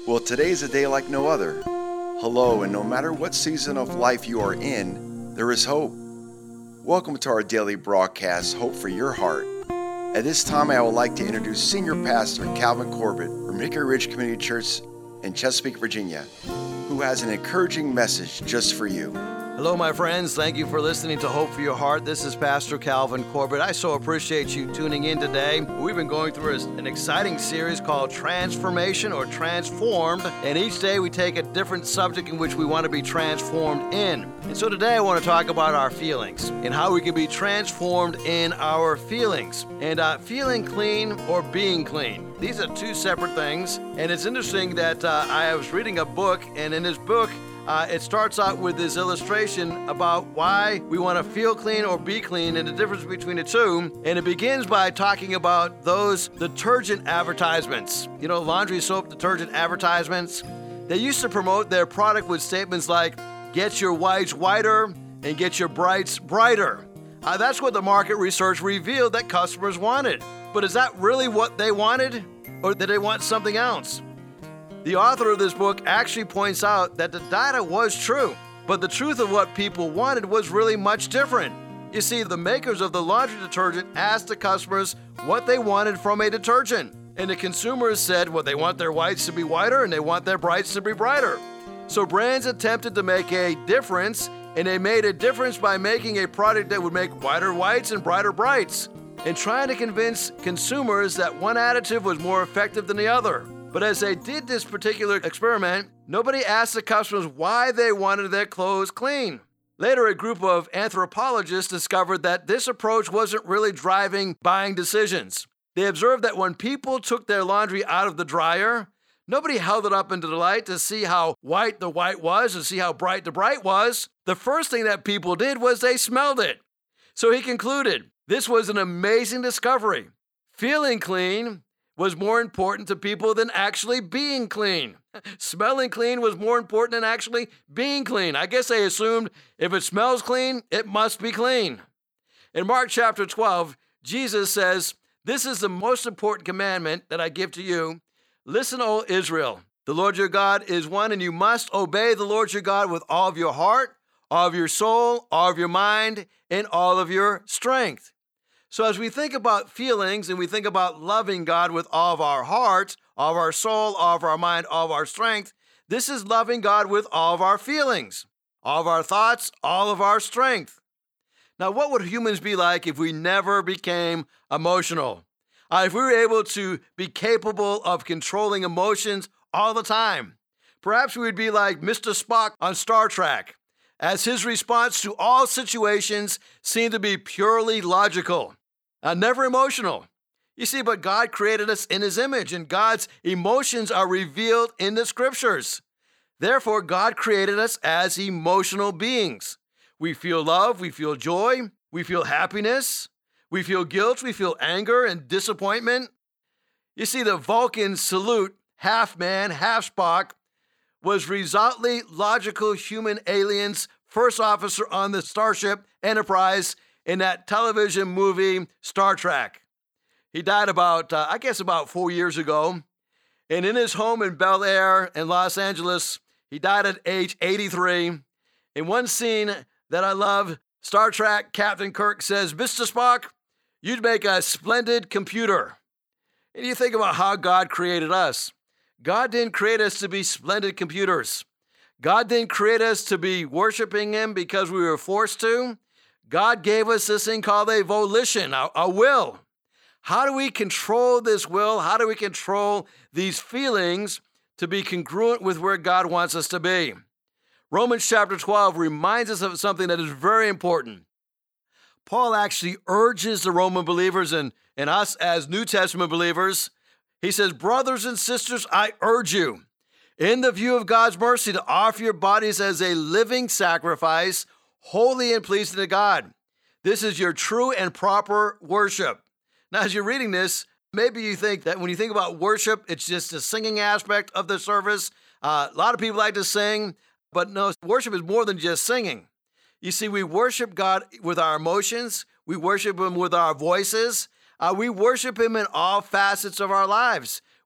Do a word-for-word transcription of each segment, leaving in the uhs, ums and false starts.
Well, today's a day like no other. Hello, and no matter what season of life you are in, there is hope. Welcome to our daily broadcast, Hope for Your Heart. At this time, I would like to introduce Senior Pastor Calvin Corbett from Hickory Ridge Community Church in Chesapeake, Virginia, who has an encouraging message just for you. Hello, my friends. Thank you for listening to Hope for Your Heart. This is Pastor Calvin Corbett. I so appreciate you tuning in today. We've been going through an exciting series called Transformation or Transformed, and each day we take a different subject in which we want to be transformed in. And so today I want to talk about our feelings and how we can be transformed in our feelings. And uh, feeling clean or being clean. These are two separate things. And it's interesting that uh, I was reading a book, and in this book, Uh, it starts out with this illustration about why we want to feel clean or be clean and the difference between the two. And it begins by talking about those detergent advertisements. You know, laundry soap detergent advertisements. They used to promote their product with statements like, get your whites whiter and get your brights brighter. Uh, that's what the market research revealed that customers wanted. But is that really what they wanted? Or did they want something else? The author of this book actually points out that the data was true, but the truth of what people wanted was really much different. You see, the makers of the laundry detergent asked the customers what they wanted from a detergent, and the consumers said, well, they want their whites to be whiter and they want their brights to be brighter. So brands attempted to make a difference, and they made a difference by making a product that would make whiter whites and brighter brights, and trying to convince consumers that one additive was more effective than the other. But as they did this particular experiment, nobody asked the customers why they wanted their clothes clean. Later, a group of anthropologists discovered that this approach wasn't really driving buying decisions. They observed that when people took their laundry out of the dryer, nobody held it up into the light to see how white the white was and see how bright the bright was. The first thing that people did was they smelled it. So he concluded, this was an amazing discovery. Feeling clean was more important to people than actually being clean. Smelling clean was more important than actually being clean. I guess they assumed if it smells clean, it must be clean. In Mark chapter twelve, Jesus says, this is the most important commandment that I give to you. Listen, O Israel, the Lord your God is one, and you must obey the Lord your God with all of your heart, all of your soul, all of your mind, and all of your strength. So as we think about feelings and we think about loving God with all of our heart, all of our soul, all of our mind, all of our strength, this is loving God with all of our feelings, all of our thoughts, all of our strength. Now, what would humans be like if we never became emotional? Uh, if we were able to be capable of controlling emotions all the time? Perhaps we would be like Mister Spock on Star Trek, as his response to all situations seemed to be purely logical. Uh, never emotional. You see, but God created us in his image, and God's emotions are revealed in the scriptures. Therefore, God created us as emotional beings. We feel love, we feel joy, we feel happiness, we feel guilt, we feel anger and disappointment. You see, the Vulcan salute, half man, half Spock, was resultantly logical human aliens, first officer on the Starship Enterprise in that television movie, Star Trek. He died about, uh, I guess about four years ago. And in his home in Bel Air in Los Angeles, he died at age eighty-three. In one scene that I love, Star Trek Captain Kirk says, Mister Spock, you'd make a splendid computer. And you think about how God created us. God didn't create us to be splendid computers. God didn't create us to be worshiping him because we were forced to. God gave us this thing called a volition, a, a will. How do we control this will? How do we control these feelings to be congruent with where God wants us to be? Romans chapter twelve reminds us of something that is very important. Paul actually urges the Roman believers and, and us as New Testament believers. He says, brothers and sisters, I urge you, in the view of God's mercy, to offer your bodies as a living sacrifice, holy and pleasing to God. This is your true and proper worship. Now, as you're reading this, maybe you think that when you think about worship, it's just the singing aspect of the service. Uh, a lot of people like to sing, but no, worship is more than just singing. You see, we worship God with our emotions. We worship him with our voices. Uh, we worship him in all facets of our lives.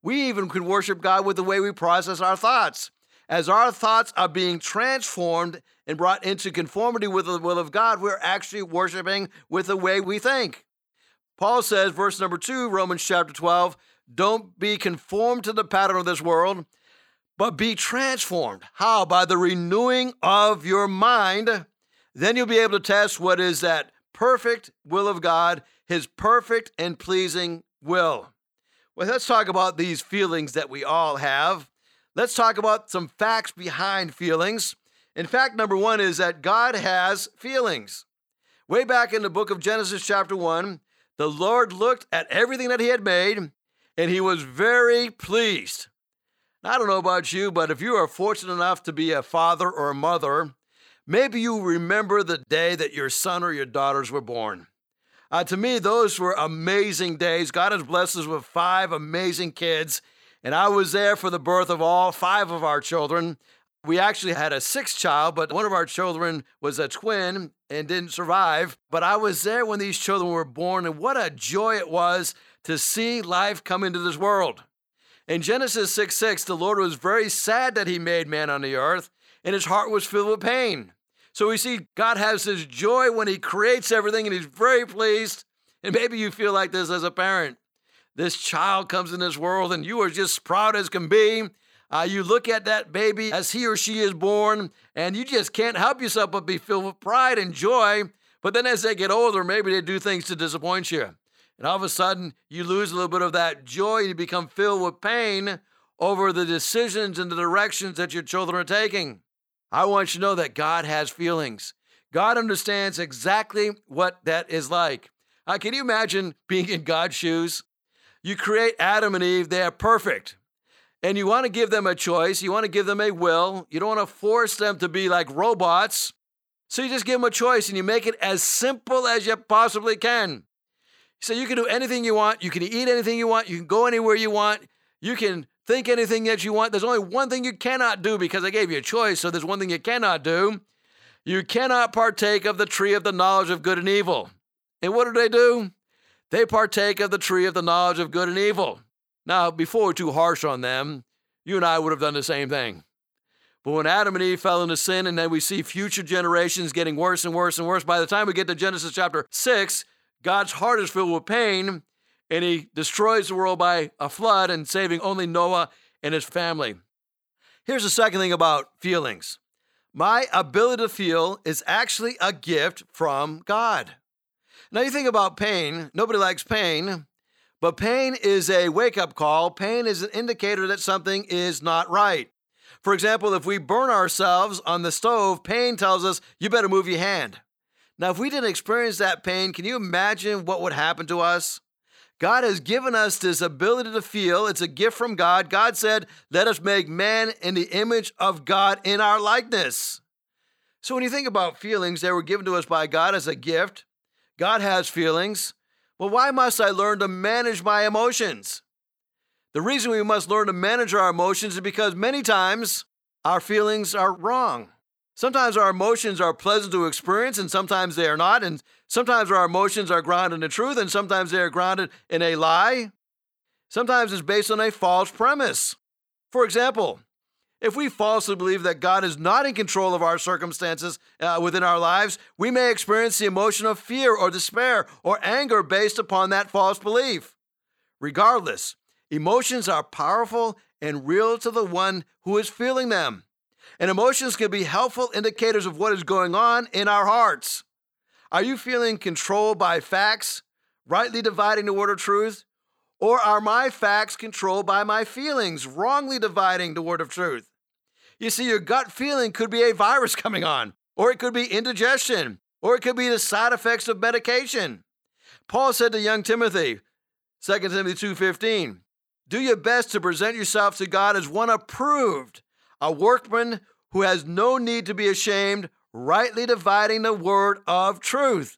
We even can worship God with the way we process our thoughts. As our thoughts are being transformed and brought into conformity with the will of God, we're actually worshiping with the way we think. Paul says, verse number two, Romans chapter twelve, don't be conformed to the pattern of this world, but be transformed. How? By the renewing of your mind. Then you'll be able to test what is that perfect will of God, his perfect and pleasing will. Well, let's talk about these feelings that we all have. Let's talk about some facts behind feelings. And fact number one is that God has feelings. Way back in the book of Genesis chapter one, the Lord looked at everything that he had made, and he was very pleased. Now, I don't know about you, but if you are fortunate enough to be a father or a mother, maybe you remember the day that your son or your daughters were born. Uh, to me, those were amazing days. God has blessed us with five amazing kids, and I was there for the birth of all five of our children. We actually had a sixth child, but one of our children was a twin and didn't survive. But I was there when these children were born, and what a joy it was to see life come into this world. In Genesis six six, the Lord was very sad that he made man on the earth, and his heart was filled with pain. So we see God has this joy when he creates everything, and he's very pleased. And maybe you feel like this as a parent. This child comes in this world, and you are just proud as can be. Uh, you look at that baby as he or she is born, and you just can't help yourself but be filled with pride and joy. But then as they get older, maybe they do things to disappoint you. And all of a sudden, you lose a little bit of that joy. You become filled with pain over the decisions and the directions that your children are taking. I want you to know that God has feelings. God understands exactly what that is like. Uh, can you imagine being in God's shoes? You create Adam and Eve. They are perfect. And you want to give them a choice. You want to give them a will. You don't want to force them to be like robots. So you just give them a choice, and you make it as simple as you possibly can. So you can do anything you want. You can eat anything you want. You can go anywhere you want. You can think anything that you want. There's only one thing you cannot do, because I gave you a choice, so there's one thing you cannot do. You cannot partake of the tree of the knowledge of good and evil. And what do they do? They partake of the tree of the knowledge of good and evil. Now, before we're too harsh on them, you and I would have done the same thing. But when Adam and Eve fell into sin, and then we see future generations getting worse and worse and worse, by the time we get to Genesis chapter six, God's heart is filled with pain, and he destroys the world by a flood and saving only Noah and his family. Here's the second thing about feelings. My ability to feel is actually a gift from God. Now you think about pain. Nobody likes pain, but pain is a wake-up call. Pain is an indicator that something is not right. For example, if we burn ourselves on the stove, pain tells us you better move your hand. Now, if we didn't experience that pain, can you imagine what would happen to us? God has given us this ability to feel. It's a gift from God. God said, let us make man in the image of God in our likeness. So when you think about feelings, they were given to us by God as a gift. God has feelings. Well, why must I learn to manage my emotions? The reason we must learn to manage our emotions is because many times our feelings are wrong. Sometimes our emotions are pleasant to experience, and sometimes they are not. And sometimes our emotions are grounded in truth, and sometimes they are grounded in a lie. Sometimes it's based on a false premise. For example, if we falsely believe that God is not in control of our circumstances uh, within our lives, we may experience the emotion of fear or despair or anger based upon that false belief. Regardless, emotions are powerful and real to the one who is feeling them. And emotions can be helpful indicators of what is going on in our hearts. Are you feeling controlled by facts, rightly dividing the word of truth? Or are my facts controlled by my feelings, wrongly dividing the word of truth? You see, your gut feeling could be a virus coming on, or it could be indigestion, or it could be the side effects of medication. Paul said to young Timothy, Second Timothy two fifteen, do your best to present yourself to God as one approved, a workman who has no need to be ashamed, rightly dividing the word of truth.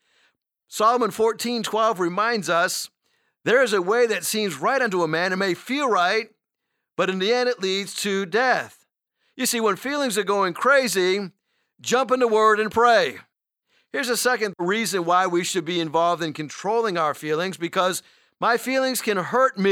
Solomon fourteen twelve reminds us, there is a way that seems right unto a man and may feel right, but in the end it leads to death. You see, when feelings are going crazy, jump in the word and pray. Here's a second reason why we should be involved in controlling our feelings, because my feelings can hurt me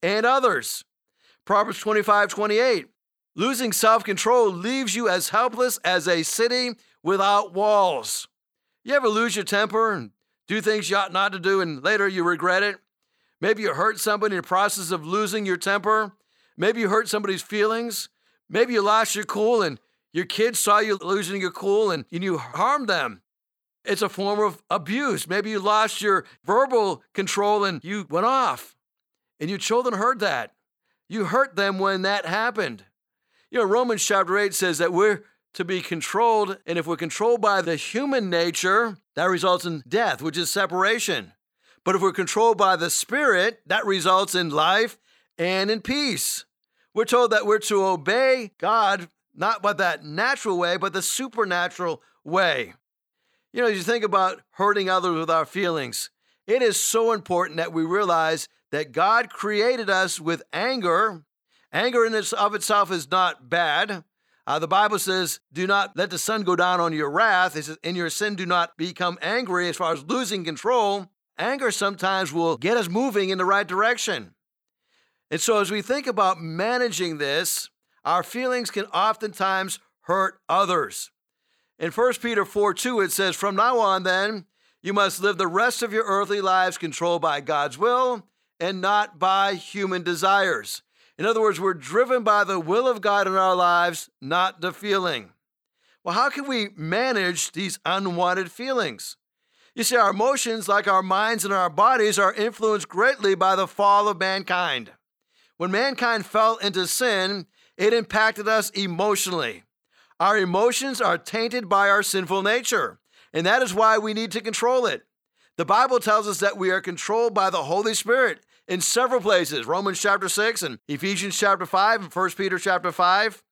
and others. Proverbs twenty-five twenty-eight. Losing self-control leaves you as helpless as a city without walls. You ever lose your temper and do things you ought not to do and later you regret it? Maybe you hurt somebody in the process of losing your temper. Maybe you hurt somebody's feelings. Maybe you lost your cool and your kids saw you losing your cool and you harmed them. It's a form of abuse. Maybe you lost your verbal control and you went off. And your children heard that. You hurt them when that happened. You know, Romans chapter eight says that we're to be controlled, and if we're controlled by the human nature, that results in death, which is separation. But if we're controlled by the Spirit, that results in life and in peace. We're told that we're to obey God, not by that natural way, but the supernatural way. You know, as you think about hurting others with our feelings, it is so important that we realize that God created us with anger. Anger in its, of itself is not bad. Uh, the Bible says, do not let the sun go down on your wrath. It says, in your sin, do not become angry. As far as losing control, anger sometimes will get us moving in the right direction. And so as we think about managing this, our feelings can oftentimes hurt others. In First Peter four two, it says, from now on then, you must live the rest of your earthly lives controlled by God's will and not by human desires. In other words, we're driven by the will of God in our lives, not the feeling. Well, how can we manage these unwanted feelings? You see, our emotions, like our minds and our bodies, are influenced greatly by the fall of mankind. When mankind fell into sin, it impacted us emotionally. Our emotions are tainted by our sinful nature, and that is why we need to control it. The Bible tells us that we are controlled by the Holy Spirit in several places, Romans chapter six and Ephesians chapter five and First Peter chapter five.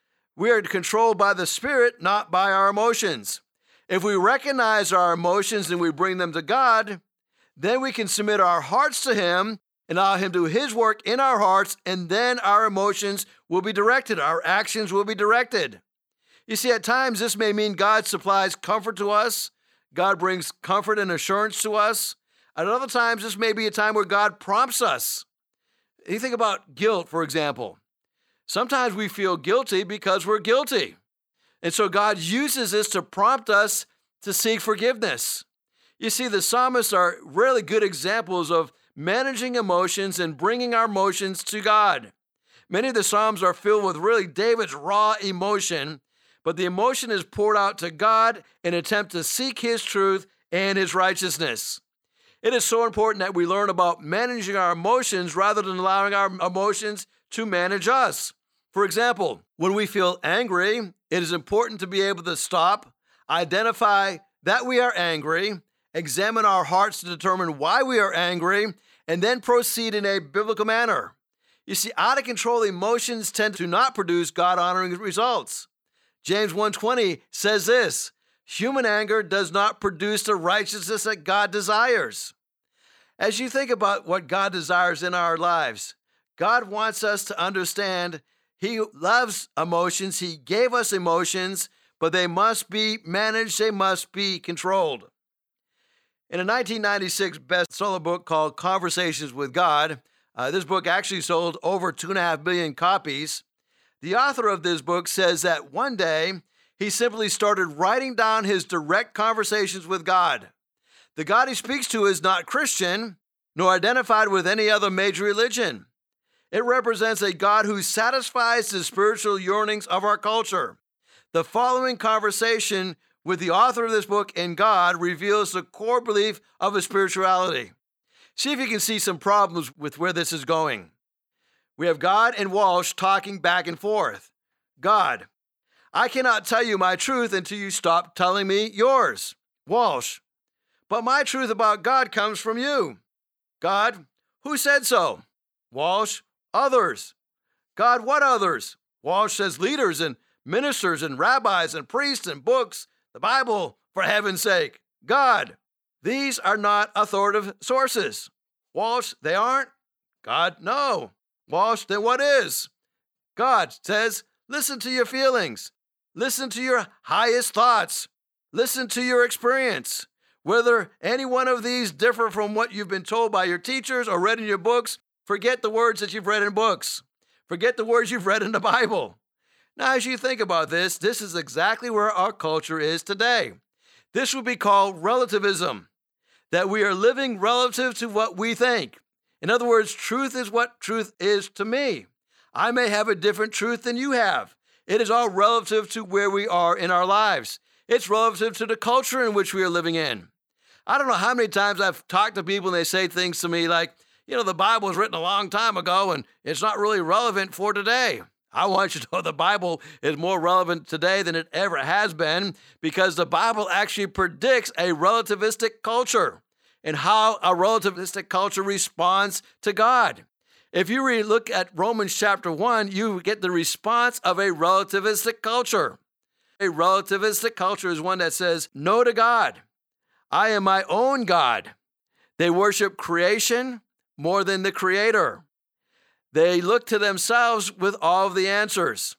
We are controlled by the Spirit, not by our emotions. If we recognize our emotions and we bring them to God, then we can submit our hearts to Him and allow Him to do His work in our hearts, and then our emotions will be directed. Our actions will be directed. You see, at times this may mean God supplies comfort to us. God brings comfort and assurance to us. At other times, this may be a time where God prompts us. You think about guilt, for example. Sometimes we feel guilty because we're guilty. And so God uses this to prompt us to seek forgiveness. You see, the psalmists are really good examples of managing emotions and bringing our emotions to God. Many of the Psalms are filled with really David's raw emotion, but the emotion is poured out to God in an attempt to seek His truth and His righteousness. It is so important that we learn about managing our emotions rather than allowing our emotions to manage us. For example, when we feel angry, it is important to be able to stop, identify that we are angry, examine our hearts to determine why we are angry, and then proceed in a biblical manner. You see, out of control emotions tend to not produce God-honoring results. James one twenty says this, human anger does not produce the righteousness that God desires. As you think about what God desires in our lives, God wants us to understand He loves emotions. He gave us emotions, but they must be managed. They must be controlled. In a nineteen ninety-six bestseller book called Conversations with God, uh, this book actually sold over two and a half million copies. The author of this book says that one day he simply started writing down his direct conversations with God. The God he speaks to is not Christian, nor identified with any other major religion. It represents a God who satisfies the spiritual yearnings of our culture. The following conversation with the author of this book and God reveals the core belief of his spirituality. See if you can see some problems with where this is going. We have God and Walsh talking back and forth. God, I cannot tell you my truth until you stop telling me yours. Walsh, but my truth about God comes from you. God, who said so? Walsh, others. God, what others? Walsh says leaders and ministers and rabbis and priests and books, the Bible, for heaven's sake. God, these are not authoritative sources. Walsh, they aren't? God, no. Walsh, then what is? God says, listen to your feelings. Listen to your highest thoughts. Listen to your experience. Whether any one of these differ from what you've been told by your teachers or read in your books, Forget the words that you've read in books. Forget the words you've read in the Bible. Now, as you think about this, this is exactly where our culture is today. This would be called relativism, that we are living relative to what we think. In other words, truth is what truth is to me. I may have a different truth than you have. It is all relative to where we are in our lives. It's relative to the culture in which we are living in. I don't know how many times I've talked to people and they say things to me like, you know, the Bible was written a long time ago and it's not really relevant for today. I want you to know the Bible is more relevant today than it ever has been, because the Bible actually predicts a relativistic culture and how a relativistic culture responds to God. If you read, look at Romans chapter one, you get the response of a relativistic culture. A relativistic culture is one that says no to God. I am my own God. They worship creation more than the Creator. They look to themselves with all of the answers.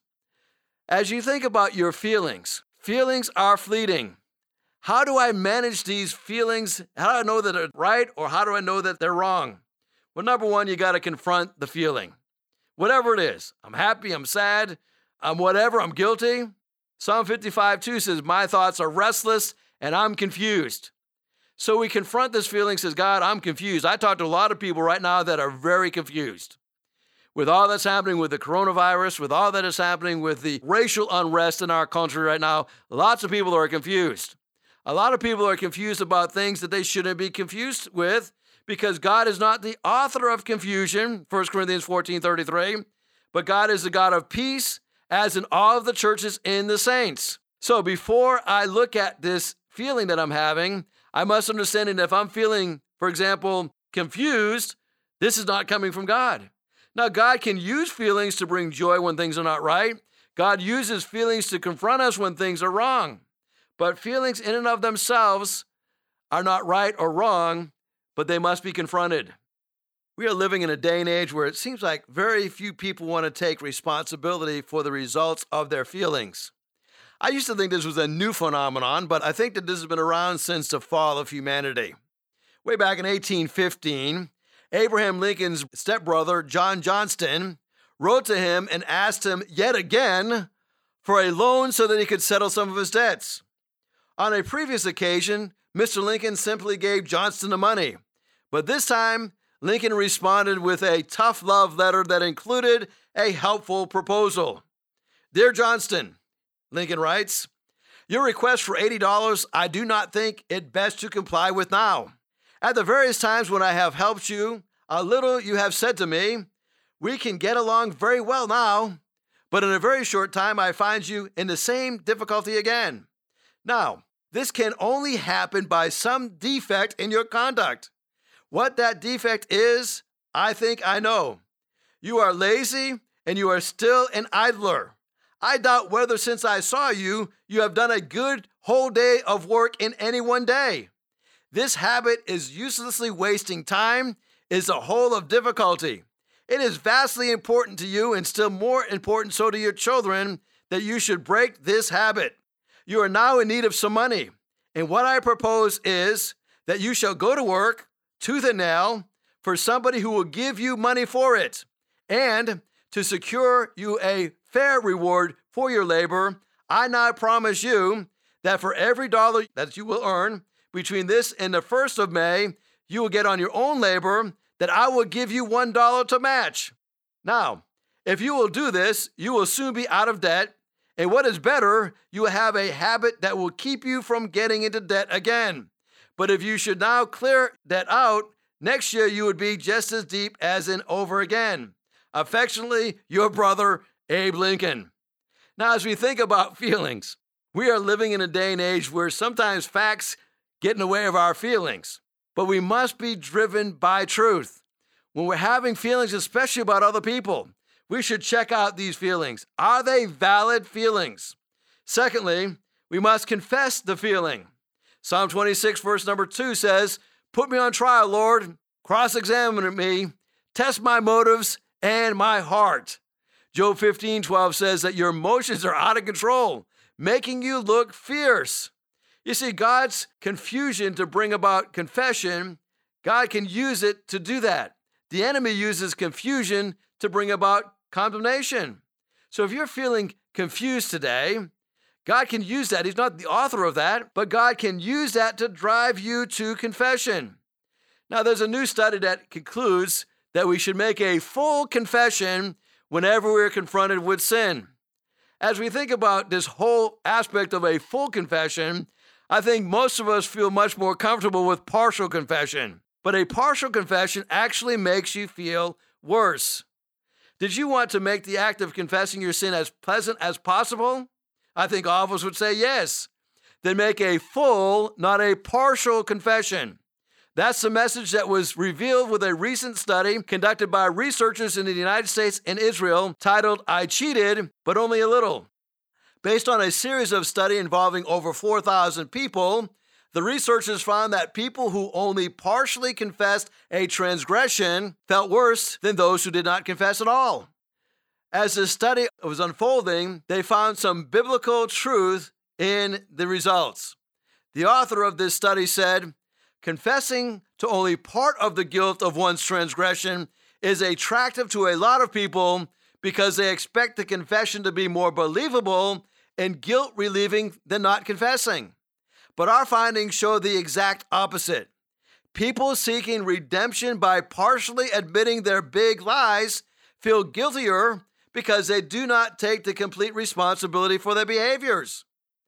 As you think about your feelings, feelings are fleeting. How do I manage these feelings? How do I know that they're right, or how do I know that they're wrong? Well, number one, you got to confront the feeling. Whatever it is, I'm happy, I'm sad, I'm whatever, I'm guilty. Psalm fifty-five two says, my thoughts are restless and I'm confused. So we confront this feeling, says, God, I'm confused. I talk to a lot of people right now that are very confused. With all that's happening with the coronavirus, with all that is happening with the racial unrest in our country right now, lots of people are confused. A lot of people are confused about things that they shouldn't be confused with, because God is not the author of confusion, First Corinthians fourteen thirty-three, but God is the God of peace, as in all of the churches in the saints. So before I look at this feeling that I'm having, I must understand that if I'm feeling, for example, confused, this is not coming from God. Now, God can use feelings to bring joy when things are not right. God uses feelings to confront us when things are wrong. But feelings in and of themselves are not right or wrong, but they must be confronted. We are living in a day and age where it seems like very few people want to take responsibility for the results of their feelings. I used to think this was a new phenomenon, but I think that this has been around since the fall of humanity. Way back in eighteen fifteen, Abraham Lincoln's stepbrother, John Johnston, wrote to him and asked him yet again for a loan so that he could settle some of his debts. On a previous occasion, Mister Lincoln simply gave Johnston the money, but this time, Lincoln responded with a tough love letter that included a helpful proposal. Dear Johnston, Lincoln writes, your request for eighty dollars I do not think it best to comply with now. At the various times when I have helped you, a little you have said to me, we can get along very well now, but in a very short time I find you in the same difficulty again. Now, this can only happen by some defect in your conduct. What that defect is, I think I know. You are lazy and you are still an idler. I doubt whether since I saw you, you have done a good whole day of work in any one day. This habit is uselessly wasting time, is a hole of difficulty. It is vastly important to you, and still more important so to your children, that you should break this habit. You are now in need of some money, and what I propose is that you shall go to work, tooth and nail, for somebody who will give you money for it, and to secure you a fair reward for your labor, I now promise you that for every dollar that you will earn between this and the first of May, you will get on your own labor, that I will give you one dollar to match. Now, if you will do this, you will soon be out of debt, and what is better, you will have a habit that will keep you from getting into debt again. But if you should now clear that out, next year you would be just as deep as in over again. Affectionately, your brother, Abe Lincoln. Now, as we think about feelings, we are living in a day and age where sometimes facts get in the way of our feelings, but we must be driven by truth. When we're having feelings, especially about other people, we should check out these feelings. Are they valid feelings? Secondly, we must confess the feeling. Psalm twenty-six, verse number two says, put me on trial, Lord, cross-examine me, test my motives and my heart. Job fifteen twelve says that your emotions are out of control, making you look fierce. You see, God's confusion to bring about confession, God can use it to do that. The enemy uses confusion to bring about condemnation. So if you're feeling confused today, God can use that. He's not the author of that, but God can use that to drive you to confession. Now, there's a new study that concludes that we should make a full confession whenever we're confronted with sin. As we think about this whole aspect of a full confession, I think most of us feel much more comfortable with partial confession. But a partial confession actually makes you feel worse. Did you want to make the act of confessing your sin as pleasant as possible? I think all of us would say yes. Then make a full, not a partial confession. That's the message that was revealed with a recent study conducted by researchers in the United States and Israel titled, "I Cheated, but Only a Little." Based on a series of studies involving over four thousand people, the researchers found that people who only partially confessed a transgression felt worse than those who did not confess at all. As the study was unfolding, they found some biblical truth in the results. The author of this study said, "Confessing to only part of the guilt of one's transgression is attractive to a lot of people because they expect the confession to be more believable and guilt-relieving than not confessing. But our findings show the exact opposite. People seeking redemption by partially admitting their big lies feel guiltier because they do not take the complete responsibility for their behaviors."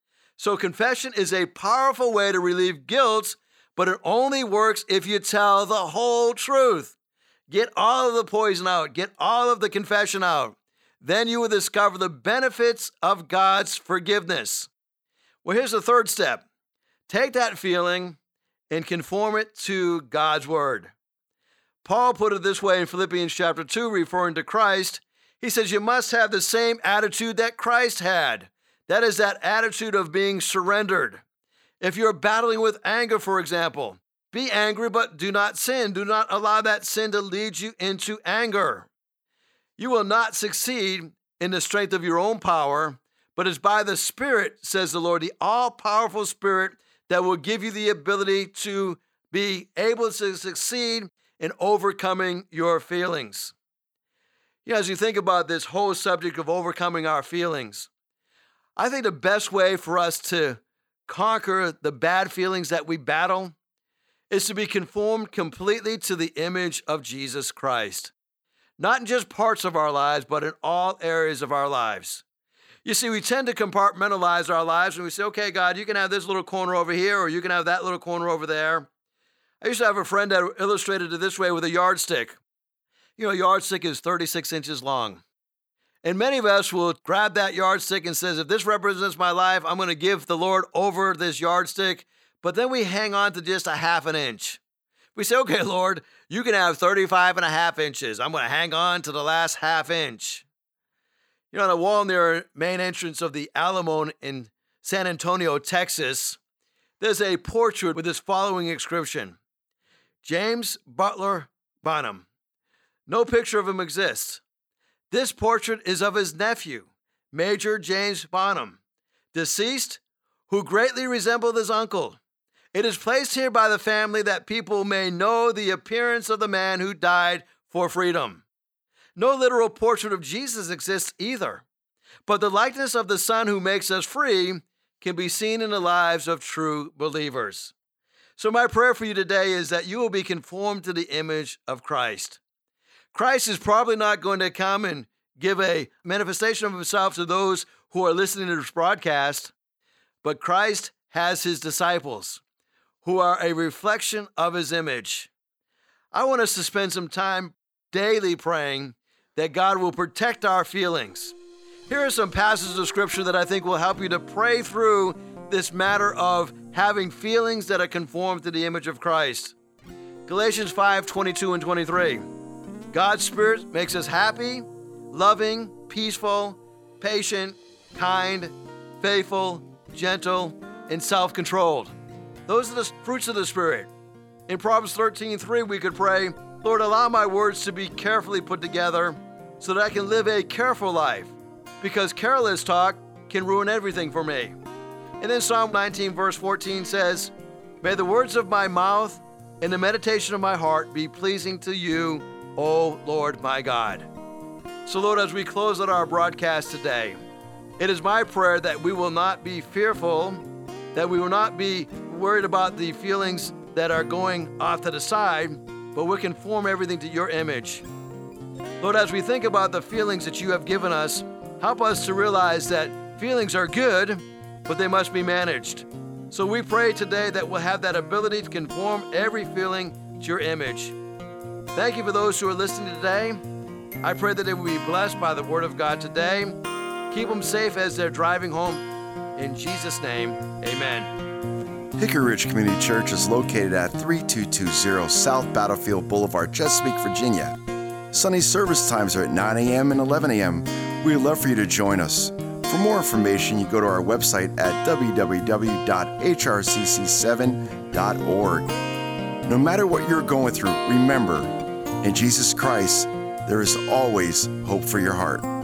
So confession is a powerful way to relieve guilt, but it only works if you tell the whole truth. Get all of the poison out. Get all of the confession out. Then you will discover the benefits of God's forgiveness. Well, here's the third step. Take that feeling and conform it to God's word. Paul put it this way in Philippians chapter two, referring to Christ. He says, you must have the same attitude that Christ had. That is that attitude of being surrendered. If you're battling with anger, for example, be angry, but do not sin. Do not allow that sin to lead you into anger. You will not succeed in the strength of your own power, but it's by the Spirit, says the Lord, the all-powerful Spirit, that will give you the ability to be able to succeed in overcoming your feelings. You know, as you think about this whole subject of overcoming our feelings, I think the best way for us to conquer the bad feelings that we battle is to be conformed completely to the image of Jesus Christ. Not in just parts of our lives, but in all areas of our lives. You see, we tend to compartmentalize our lives and we say, okay, God, you can have this little corner over here, or you can have that little corner over there. I used to have a friend that illustrated it this way with a yardstick. You know, a yardstick is thirty-six inches long. And many of us will grab that yardstick and says, if this represents my life, I'm going to give the Lord over this yardstick. But then we hang on to just a half an inch. We say, okay, Lord, you can have thirty-five and a half inches. I'm going to hang on to the last half inch. You know, on the wall near the main entrance of the Alamo in San Antonio, Texas, there's a portrait with this following inscription: James Butler Bonham. No picture of him exists. This portrait is of his nephew, Major James Bonham, deceased, who greatly resembled his uncle. It is placed here by the family that people may know the appearance of the man who died for freedom. No literal portrait of Jesus exists either, but the likeness of the Son who makes us free can be seen in the lives of true believers. So my prayer for you today is that you will be conformed to the image of Christ. Christ is probably not going to come and give a manifestation of himself to those who are listening to this broadcast, but Christ has his disciples who are a reflection of his image. I want us to spend some time daily praying that God will protect our feelings. Here are some passages of scripture that I think will help you to pray through this matter of having feelings that are conformed to the image of Christ. Galatians five, twenty-two and twenty-three. God's Spirit makes us happy, loving, peaceful, patient, kind, faithful, gentle, and self-controlled. Those are the fruits of the Spirit. In Proverbs thirteen three, we could pray, Lord, allow my words to be carefully put together so that I can live a careful life, because careless talk can ruin everything for me. And then Psalm nineteen verse fourteen says, may the words of my mouth and the meditation of my heart be pleasing to you, O Lord my God. So Lord, as we close out our broadcast today, it is my prayer that we will not be fearful, that we will not be worried about the feelings that are going off to the side, but we can form everything to your image. Lord, as we think about the feelings that you have given us, help us to realize that feelings are good, but they must be managed. So we pray today that we'll have that ability to conform every feeling to your image. Thank you for those who are listening today. I pray that they will be blessed by the word of God today. Keep them safe as they're driving home. In Jesus' name, amen. Hickory Ridge Community Church is located at thirty-two twenty South Battlefield Boulevard, Chesapeake, Virginia. Sunday service times are at nine a.m. and eleven a.m. We'd love for you to join us. For more information, you go to our website at w w w dot h r c c seven dot org. No matter what you're going through, remember, in Jesus Christ, there is always hope for your heart.